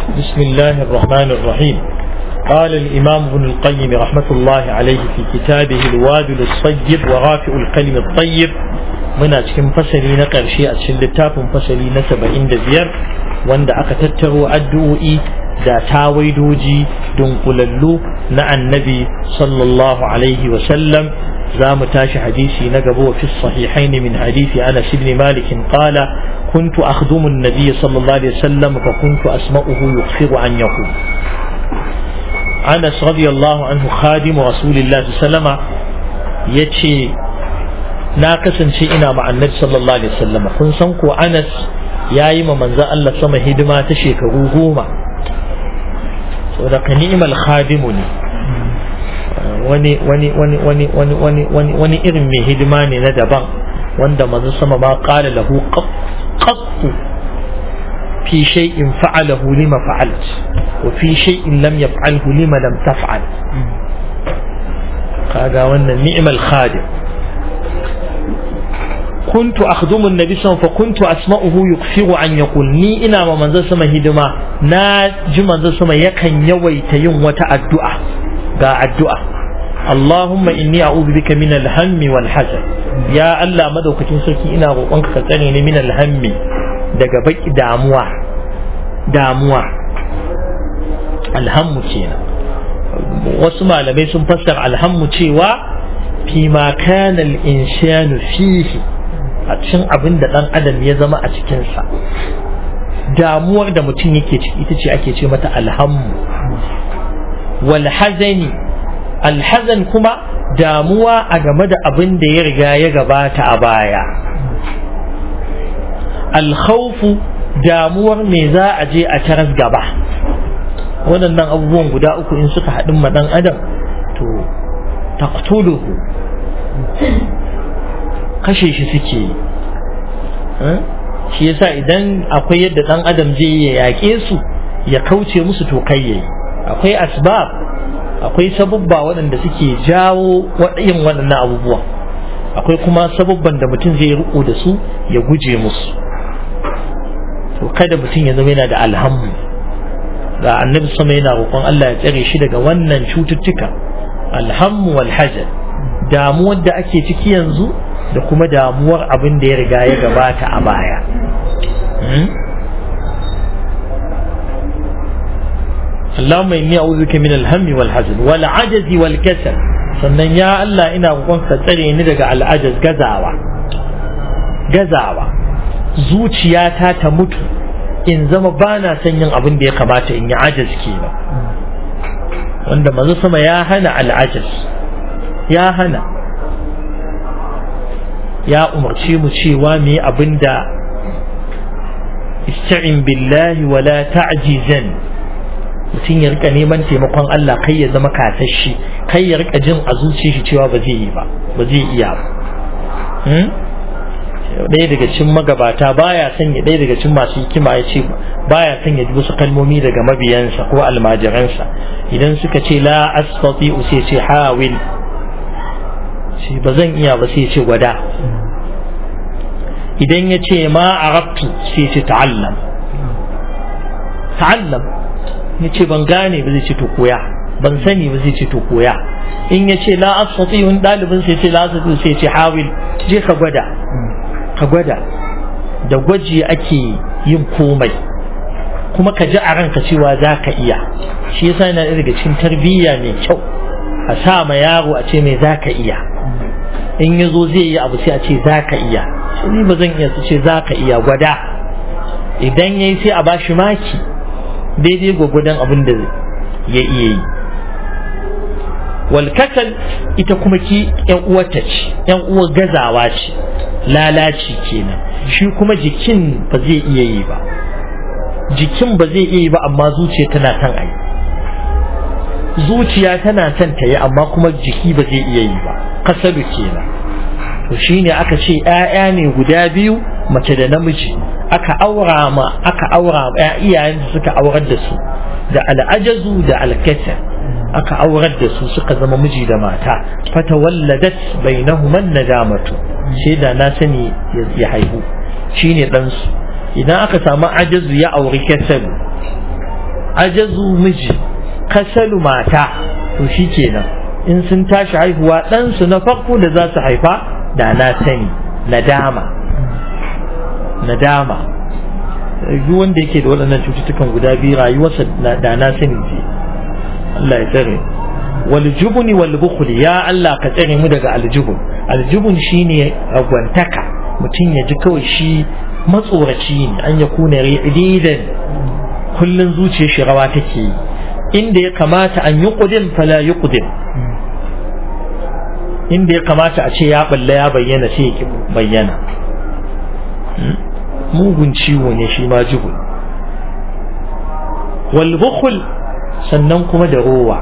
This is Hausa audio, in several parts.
بسم الله الرحمن الرحيم. قال الإمام ابن القيم رحمة الله عليه في كتابه الوابل الصيب وغافئ الكلم الطيب من أجل فصلي نقر شيء أجل التاب فصلي نسب عند بير وند أكتتروا أدوئي دا تاويدوجي دنقللو نع النبي صلى الله عليه وسلم زام تاش حديثي نقبو في الصحيحين من حديث أنس بن مالك قال كنت أخدم النبي صلى الله عليه وسلم فكنت أسمعه يخفر عن يقول. أنس رضي الله عنه خادم رسول الله صلى الله عليه وسلم يتشي ناقصا شيئنا مع النبي صلى الله عليه وسلم كن سنكو أنس يا إما من ذا الله سما هدما تشيك غوغوما صدق نعم الخادم wani irin mai hidima ne na daban wanda manzo sama ma qala lahu qattu fi shay'in fa'alahu lima fa'alt wa fi shay'in lam yaf'alhu lima lam taf'al kaga wannan ni'mal khadim كنت أخدم النبي صلى الله عليه وسلم فكنت أسمعه يكفر عن يقول ني إنا ما منزل سما هدما ناجي منزل سما يكن يويت يوم وتأدعى قا الدعاء اللهم إني أعوذ بك من الهم والحزن يا الله مدوكتين سركي إنا روƙonka ka tsare ni min alhammi daga baki damuwa alhammu kenan wasu malamai sun fassara alhammu cewa fi ma kana al-insanu fihi a cikin abin da dan adam ya zama a cikin sa damuwar da mutum yake ciki ita ce ake ce mata alhammu wal hazani alhazan kuma damuwa a game da abin da ya riga ya gabata a baya alkhawfu damuwar me za a je a taras gaba waɗannan abubuwan guda uku in suka haɗin ma ɗan adam to taqtuluhu kashe shi suke yi shi yasa idan akwai yadda ɗan adam zai ya yaƙe su ya kauce musu to kai yayi akwai asbab akwai sabubba waɗanda suke jawo yin waɗannan abubuwa akwai kuma sabubban da mutum zai riko da su ya guje musu to kada mutum ya zama yana da alhammu ga annabi sama yana roƙon Allah ya tsare shi daga wannan cututtuka alhammu wal hazan damuwar da ake ciki yanzu da kuma damuwar abin da ya riga ya gabata a baya اللهم إني أعوذ بك من الهم والحزن والعجز والكسل sannan ya Allah ina roƙonka tsare ni daga al'ajaz gazawa zuciyata ta mutu in zama bana son yin abin da ya kamata in yi ajaz kenan wanda manzo sama ya hana al'ajaz ya umarce mu cewa mu yi abin da ista'in billahi wala ta'jizan mutum ya rika neman taimakon Allah kai ya zama kasashe kai ya rika jin a zuciyar shi cewa ba zai iya ba ɗaya daga cikin magabata baya son ya ɗaya daga cikin masu hikima ya ce baya son ya ji wasu kalmomi daga mabiyansa ko almajiransa idan suka ce la astati'u sai ce hawil shi ba zan iya ba sai ce gwada idan ya ce ma arabtu sai ce ta'allam ya ce ban gane ba zai ce to koya ban sani ba zai ce to koya in ya ce la astati wani ɗalibin sai ce la astati sai ce hawil je ka gwada da gwaji ake yin komai kuma ka ji a ranka cewa za ka iya shi yasa yana daga cikin tarbiyya mai kyau a sa ma yaro a ce mai za ka iya in ya zo zai yi abu sai a ce za ka iya ni ba zan iya su ce za ka iya gwada idan ya yi sai a bashi maki daidai gwagwadon abin da ya iya yi walkasal ita kuma ki yan uwarta ce yan uwar gazawa ce lalaci kenan shi kuma jikin ba zai iya yi ba amma zuciya tana son a yi zuciya tana son ta yi amma kuma jiki ba zai iya yi ba kasalu kenan to shine aka ce 'ya'ya ne guda biyu mace da namiji aka aura iyayen da suka aurar da su da al'ajazu da alkasal aka aurar da su suka zama miji da mata fatawalladat bainahuma nadamatu sai da na sani ya haihu shine dan su idan aka samu ajazu ya auri kasal ajazu miji kasalu mata to shikenan in sun tashi haihuwa ɗansu na farko da za su haifa da na sani nadama duk wanda yake da waɗannan cututtukan guda biyu rayuwarsa da na sani ce Allah ya tsare wal jubni wal bukhl ya Allah ka tsare mu daga aljubun aljubun shine ragwantaka mutum ya ji kawai shi matsoraci ne an ya kuna ri'idan kullun zuciyar shi rawa take inda ya kamata an yi qudin fala yuqdim inda ya kamata a ce ya balla ya bayyana sai ya bayyana mugun ciwo ne shi ma jubun wal bukhl sannan kuma da rowa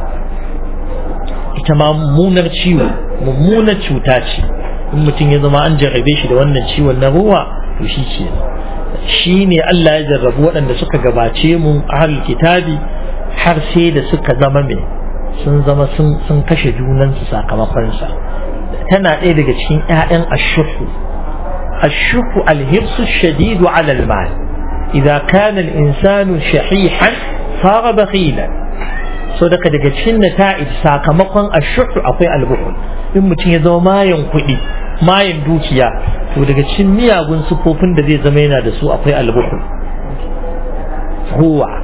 ita ma mummunar ciwo mummunar cuta ce in mutum ya zama an jarrabe shi da wannan ciwon na rowa to shi ne Allah ya jarrabu waɗanda suka gabace mu ahlul kitabi har sai da suka zama sun kashe junansu sakamakon sa tana ɗaya daga cikin ƴaƴan ashuhu alhirsu shadidu ala almal idza kana al-insanu shahihan sara bakhilan so daga cikin nata'ij sakamakon ashuhu akwai albukhul in mutum ya zama mayan kuɗi mayan dukiya to daga cikin miyagun sufofin da zai zama yana da su akwai albukhul huwa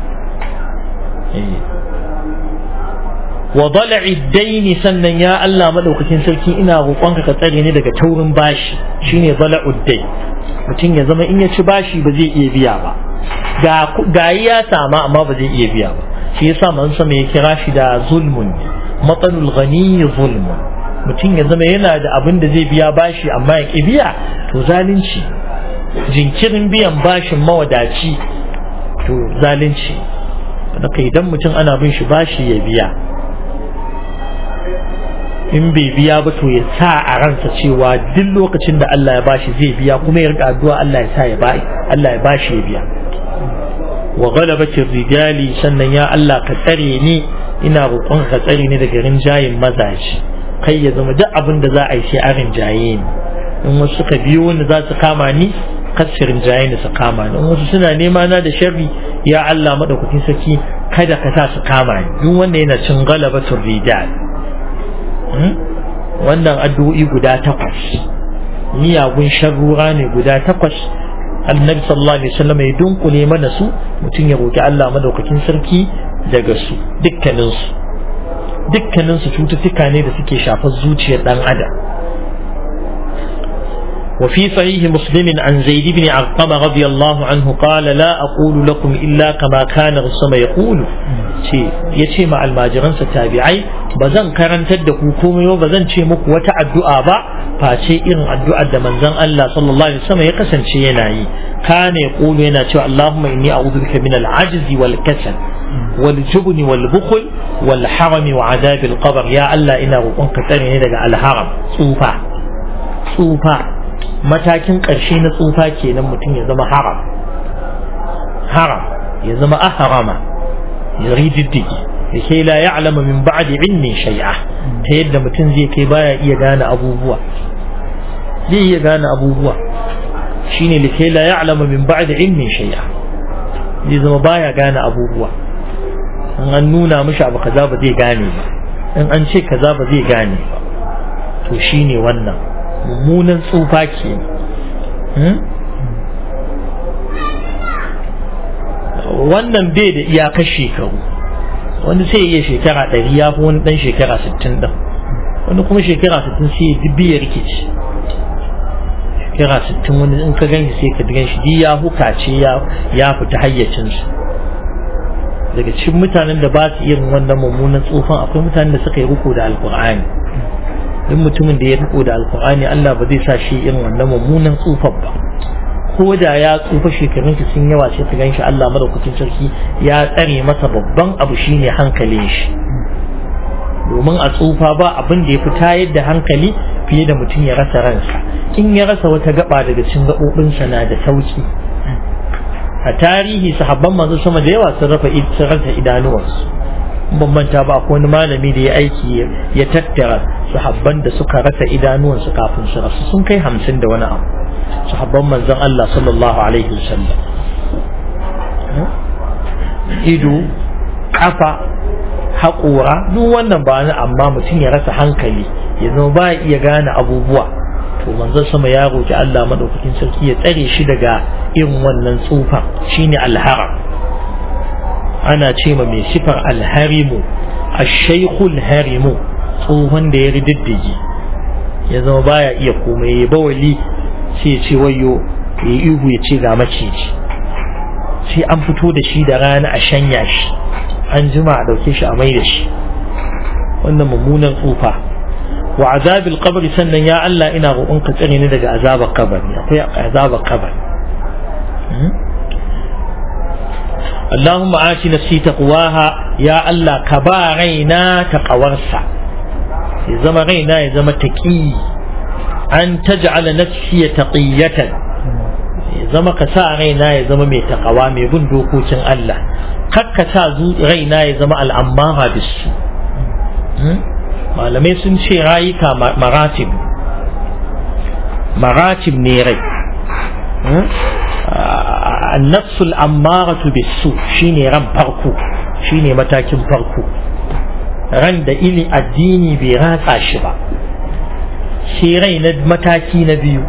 wa dala'i daini sannan ya Allah madaukakin sarki ina roƙonka ka tsare ni daga taurin bashi shine dala'ud dain mutum ya zama in ya ci bashi ba zai iya biya ba ga ya sama amma ba zai iya biya ba shi yasa man sama ya kira shi da zulmun matalul ghani zulmun mutum ya zama yana da abin da zai biya bashi amma ya ki biya to zalunci jinkirin biyan bashin mawadaci to zalunci haka idan mutum ana bin shi bashi ya biya in bai biya ba to ya sa a ransa cewa duk lokacin da Allah ya bashi zai biya kuma ya rika addu'a Allah ya sa ya bai Allah ya bashi ya biya wa ghalabatir rijali sannan ya Allah ka tsare ni ina roƙon ka tsare ni daga rinjayin mazaji kai ya zama duk abin da za a yi sai a rinjaye ni in wasu suka biyo wanda za su kama ni kasir rinjaye ni su kama ni in wasu suna nema na da sharri ya Allah madaukakin saki kada ka sa su kama ni duk wanda yana cin ghalabatur rijal wannan addu'o'i guda 8 miyagun sharrura ne guda 8 annabi sallallahu alaihi wasallam ya dunkule mana su mutum ya roki Allah madaukakin sarki daga su dukkanin su cututtuka ne da suke shafar zuciyar dan adam وفي صحيح مسلم عن زيد بن أرقم رضي الله عنه قال لا أقول لكم إلا كما كان رسول يقول يتي مع الماجران ستابعي بزن كرن تدكو كومي وبزن شي مك وتعدعا با فاشي إرن الدعاء دمن زن الله صلى الله عليه وسلم يقسن شي يناي كان يقول هنا اللهم إني أعوذ بك من العجز والكسل والجبن والبخل والحرم وعذاب القبر يا الله إنا وقنك تاني هنا على الحرم صوفا matakin ƙarshe na tsufa kenan mutum ya zama haram ya zama ahrama ya rididdigi yake la ya'lamu min ba'di ilmi shay'a ta yadda mutum zai kai baya iya gane abubuwa shine likai la ya'lamu min ba'di ilmi shay'a zai zama baya gane abubuwa in an nuna mishi abu kaza ba zai gane ba in an ce kaza ba zai gane ba to shine wannan mummunan tsufa ke wannan bai da iyakar shekaru wani sai iya shekara 100 ya fi wani dan shekara 60 din wani kuma shekara 60 sai ya dubi ya rikici shekara 60 wani in ka ganshi sai ka gan shi ya hukace ya fita hayyacinsu daga cikin mutanen da ba su irin wannan mummunan tsufan akwai mutanen da suka yi riko da alkur'ani in mutumin da ya riko da alkur'ani Allah ba zai sa shi irin wannan mummunan tsufan ba ko da ya tsufa shekarun shi sun yawa sai ka ganshi Allah madaukakin sarki ya tsare masa babban abu shine hankalin shi domin a tsufa ba abin da ya fita yadda hankali fiye da mutum ya rasa ransa in ya rasa wata gaba daga cikin gabobinsa na da sauki a tarihi sahabban manzo sama da yawa sun rasa idanuwansu ban manta ba akwai wani malami da ya aiki ya tattara sahabban da suka rasa idanuwansu kafin su rasu sun kai 50 da wani abu sahabban manzon Allah sallallahu alaihi wasallam ido, kafa, haƙora, duk wannan ba ni, amma mutum ya rasa hankali ya zama ba iya gane abubuwa, to manzon sama ya roki Allah madaukakin sarki ya tsare shi daga irin wannan tsufa, shine alharam. ana ce ma mai sifar alharimu ash-shaykhul harimu, tsohon da ya rididdige ya zama baya iya komai, ya bawali sai ya ce wayo, ya ihu ya ce ga maciji, sai an fito da shi da rana a shanya shi, an jima a dauke shi a mai da shi. wannan mummunan tsufa. wa azabil qabri, sannan ya Allah ina roƙon ka tsare ni daga azabar kabari, akwai azabar kabari. Allahumma ati nafsi taqwaha, ya Allah ka ba raina taqawarsa, ya zama raina ya zama taqi, an taj'ala nafsi taqiyatan, ya zama ka sa raina ya zama mai taqawa, mai bin dokokin Allah, kakka sa raina ya zama al'amara bisu. malamai sun ce rayuka maratib ne rai. annafsul ammaratu bisu shine ran farko, shine matakin farko, ran da ili addini bai ratsa shi ba. shi rai na mataki na biyu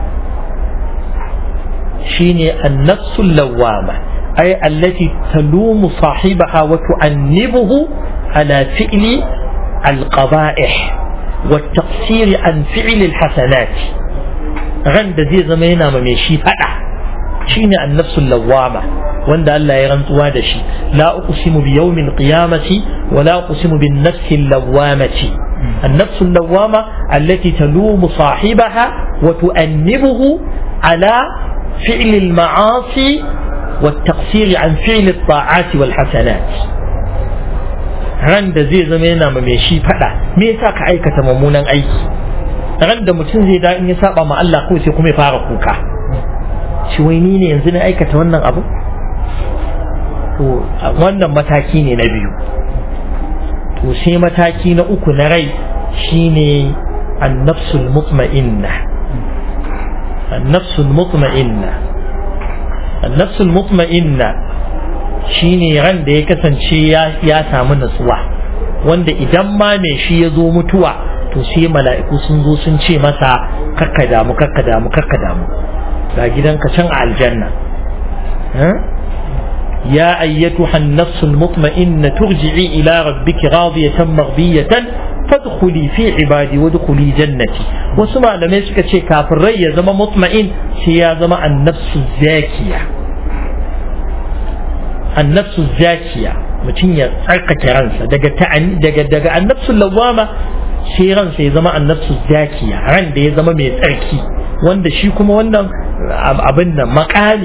shine annafsul lawwama, ay allati talumu sahibaha wa tu'annibuhu ala fi'li القبائح والتقصير عن فعل الحسنات. غند زي زمينا ما شي فدا شيني النفس اللوامة، وند الله يرنتوا da shi. لا أقسم بيوم القيامة ولا أقسم بالنفس اللوامة. النفس اللوامة التي تلوم صاحبها وتؤنبه على فعل المعاصي والتقصير عن فعل الطاعات والحسنات. ran da zai zama yana ma mai shi fada, me yasa ka aikata mummunan aiki? ran da mutum zai da in ya saba ma Allah ko sai kuma ya fara kuka, shi wai ni ne yanzu na aikata wannan abu? to wannan mataki ne na biyu. to sai mataki na uku na rai shine an-nafsul mutma'inna. an-nafsul mutma'inna, an-nafsul mutma'inna shine ran da ya kasance ya samu nasuwa, wanda idan ma mai shi ya zo mutuwa to sai mala'iku sun zo sun ce masa kakka damu kakka damu kakka damu, ga gidanka can a aljanna. ya ayyatuha an-nafsul mutma'inna turji'i ila rabbiki radiyatan maghbiyatan fadkhuli fi ibadi wadkhuli jannati. wasu malamai suka ce kafin rai ya zama mutma'in sai ya zama an-nafsu zakiya. النفس الزاكية mutum ya tsarkake ransa daga annafsul lawama, sai ransa ya zama annafsul zakiya, ran da ya zama mai tsarki, wanda shi kuma wannan abin nan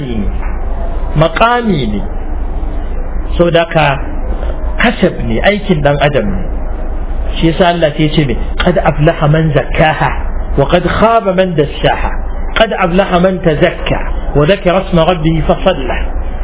makami ne so da ka kasab ne, aikin dan adam ne. shi yasa Allah ya ce me, qad aflaha man zakkaha wa qad khaba man dassaha, qad aflaha man tazakka wa dhakara isma rabbih fa salla.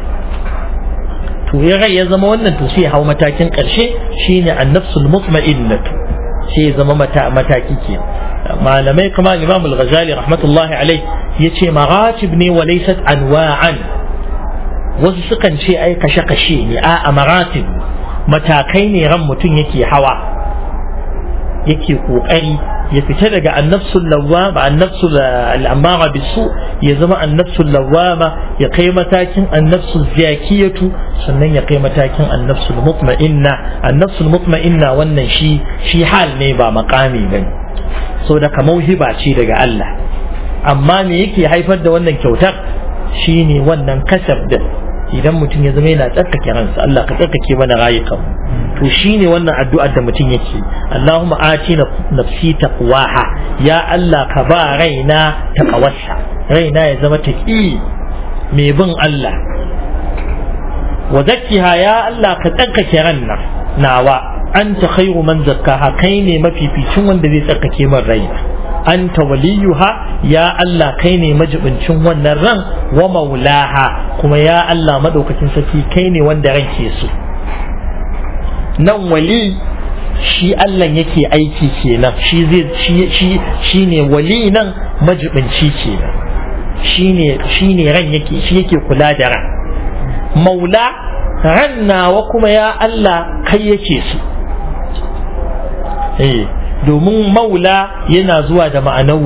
to ya rai ya zama wannan, to sai hau matakin ƙarshe shine an-nafsul mutma'innatu, sai ya zama mataki ke. malamai kuma Imam al-Ghazali rahmatullahi alayh yace maratib ne wa laysat anwa'an. wasu sukan ce ai kashe ne, a maratib, matakai ne ran mutum yake hawa, yake kokari ya fita daga annafsul lawwama, annafsul al'amara bisu, ya zama annafsul lawwama, ya kai matakin annafsul zakiyatu, sannan ya kai matakin annafsul mutma'inna. annafsul mutma'inna wannan shi hal ne, ba makami bane, so da mauhiba ce daga Allah. amma me yake haifar da wannan kyautar shine wannan kasab din. idan mutum ya zama yana tsarkake ransa, Allah ka tsarkake mana rayukan, to shine wannan addu'ar da mutum yake. Allahumma ati nafsi taqwaha, ya Allah ka ba raina taqawarsa, raina ya zama taqi, mai bin Allah. wa zakkiha, ya Allah ka tsarkake ranna nawa, anta khairu man zakkaha, kai ne mafificin wanda zai tsarkake min raina. anta waliyuha, ya Allah kai ne majibincin wannan ran, wa maulaha, kuma ya Allah madaukakin sarki kai ne wanda ran ke so. nan wali shi Allah yake aiki kenan, shi ne wali, nan majibinci kenan, shi ne ran yake, shi yake kula da ran. maula rannawa kuma ya Allah kai yake su domin maula yana zuwa da ma'anar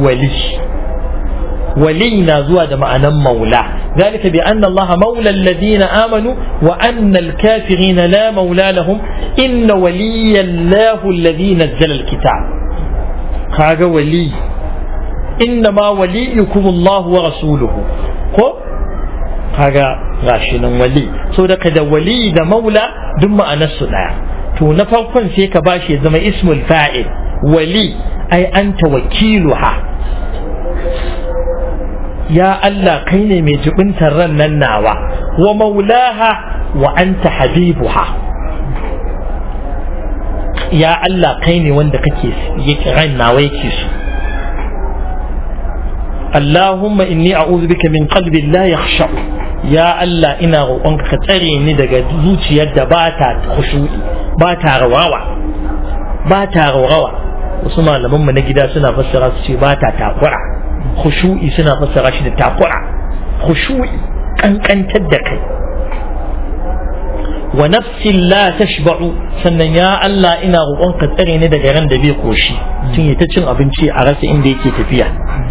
wali na zuwa da ma'anar maula ذلك بأن الله مولى الذين آمنوا وأن الكافرين لا مولى لهم إن ولي الله الذي نزل الكتاب هذا ولي إنما وليكم الله ورسوله هذا غاشنا ولي سودك ده ولي ده مولى دم أنس لا تو نفرقا فيك باشي زما اسم الفاعل ولي أي أنت وكيلها يا الله كيني مي جبنتر رنن ناوا ومولاها وأنت حبيبها يا الله كيني وند كake ran nawa yake su اللهم إني أعوذ بك من قلب لا يخشع يا الله إنا روƙonka ka tsare ni daga zuciyar da ba ta khushu'i ba ta rawawa wasu malaman mu na gida suna fassara su ce ba ta takura khushu'i suna fassara shi da takura khushu'i kankantar da kai wa nafsin la tashba'u sannan ya Allah ina roƙonka tsare ni daga ran da bai koshi tun ya ta cin abinci a rasa inda yake tafiya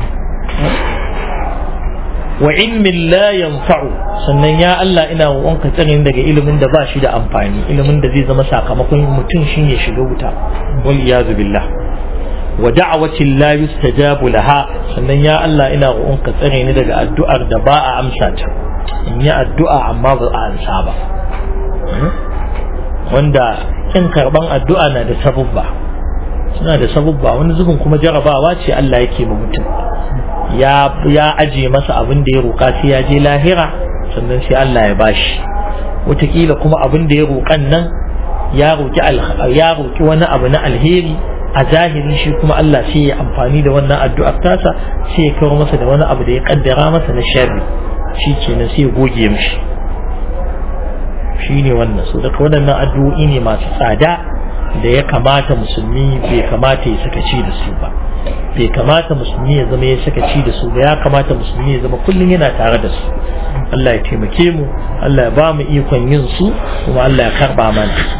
wa ilmin la yanfa'u sannan ya Allah ina roƙonka tsare ni daga ilimin da ba shi da amfani ilimin da zai zama sakamakon mutum shine shiga wuta wal iyazu billah wa da'watin la yustajabu laha sannan ya Allah ina roƙonka tsare ni daga addu'ar da ba a amsa ta in yi addu'a amma ba a amsa ba wanda kin karban addu'a na da sabubba suna da sabubba wani zubin kuma jarabawa ce Allah yake ma mutum ya aje masa abin da ya roƙa sai ya je lahira sannan sai Allah ya bashi wataƙila kuma abin da ya roƙan nan ya roƙi wani abu na alheri a zahiri shi kuma Allah sai ya amfani da wannan addu'ar tasa sai ya kawo masa da wani abu da ya kaddara masa na sharri shi kenan sai ya goge mishi shine wannan so daga waɗannan addu'o'i ne masu tsada da ya kamata musulmi bai kamata ya sakaci da su ba bai kamata musulmi ya zama ya sakaci da su ba ya kamata musulmi ya zama kullum yana tare da su Allah ya taimake mu Allah ya ba mu ikon yin su kuma Allah ya karba mana